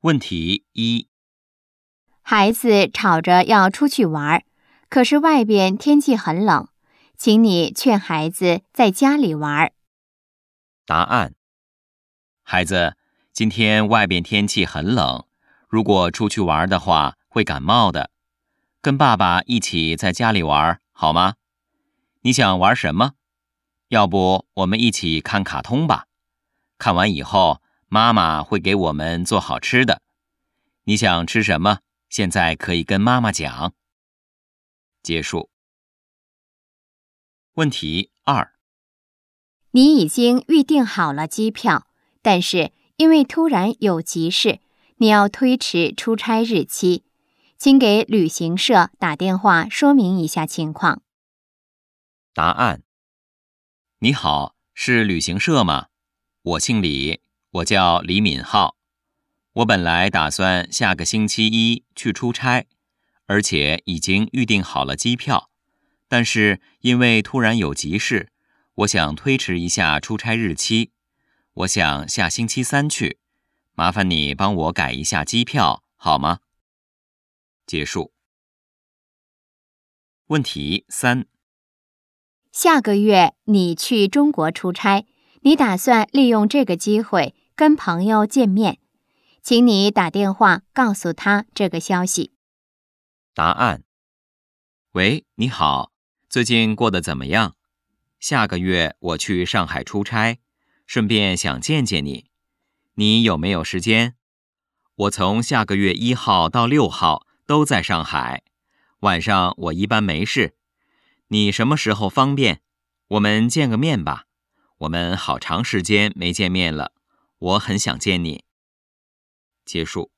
问题一： 孩子吵着要出去玩，可是外边天气很冷，请你劝孩子在家里玩。 答案：孩子，今天外边天气很冷，如果出去玩的话会感冒的。跟爸爸一起在家里玩，好吗？你想玩什么？要不我们一起看卡通吧。看完以后，妈妈会给我们做好吃的。你想吃什么？现在可以跟妈妈讲。结束。问题二： 你已经预订好了机票，但是因为突然有急事，你要推迟出差日期，请给旅行社打电话说明一下情况。 答案：你好，是旅行社吗？我姓李，我叫李敏浩。我本来打算下个星期一去出差，而且已经预订好了机票，但是因为突然有急事，我想推迟一下出差日期。我想下星期三去，麻烦你帮我改一下机票，好吗？结束。问题三： 下个月你去中国出差，你打算利用这个机会跟朋友见面，请你打电话告诉他这个消息。 答案：喂，你好，最近过得怎么样？下个月我去上海出差，顺便想见见你。你有没有时间？我从下个月1号到6号都在上海，晚上我一般没事。你什么时候方便？我们见个面吧。我们好长时间没见面了，我很想见你。结束。